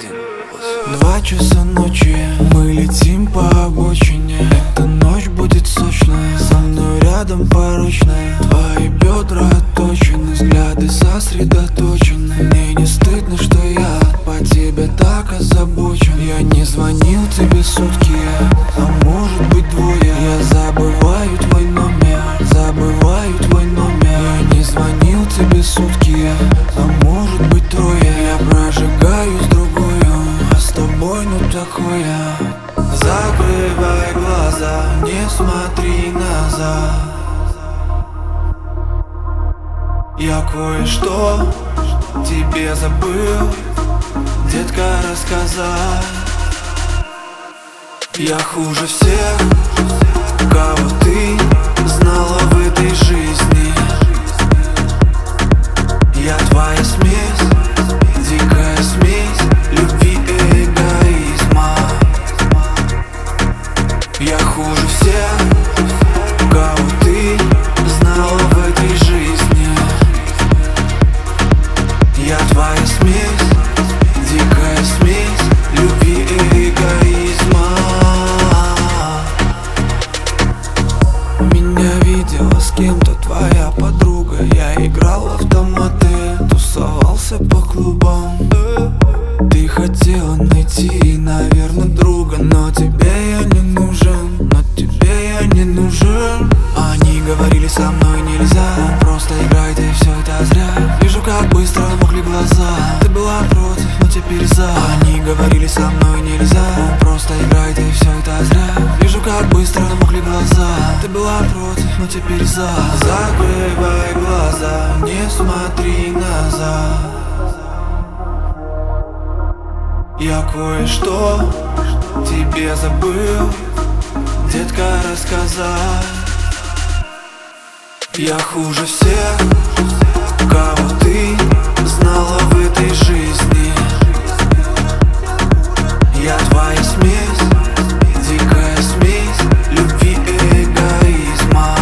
2 часа ночи, мы летим по обочине. Эта ночь будет сочная, со мной рядом порочная. Твои бедра отточены, взгляды сосредоточены. Мне не стыдно, что я по тебе так озабочен. Я не звонил тебе сутки, а может быть 2. Я забываю твой номер, забываю твой номер. Я не звонил тебе сутки, а может быть 3. Я прожигаю с другою, а с тобой ну такое. Закрывай глаза, не смотри назад. Я кое-что тебе забыл, детка, рассказать. Я хуже всех, кого ты знала в этой жизни. Я твоя смесь, дикая смесь любви и эгоизма. Я хуже всех, кого ты знала в этой жизни. Я твоя смесь, дикая смесь любви и эгоизма. Меня видела с кем-то твоя подруга. Я играл в автоматы, тусовался по клубам. Ты хотела найти, наверное, друга, но тебе я не нужен, но тебе я не нужен. Они говорили, со мной нельзя, просто играй, ты все это зря. Вижу, как быстро намокли глаза. Ты была против, но теперь за. Они говорили, со мной нельзя, просто играй, ты все это зря. Вижу, как быстро намокли глаза. Ты была против, но теперь за. Закрывай глаза, не смотри назад. Я кое-что тебе забыл, детка, рассказать. Я хуже всех, кого ты знала в этой жизни. Я твоя смесь, дикая смесь любви и эгоизма.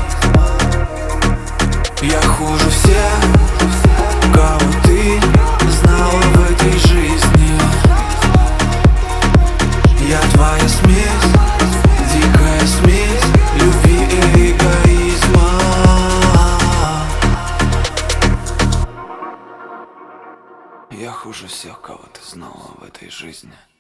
Я хуже всех, кого ты знала в этой жизни. Я твоя смесь, дикая смесь любви и эгоизма. Я хуже всех, кого ты знала в этой жизни.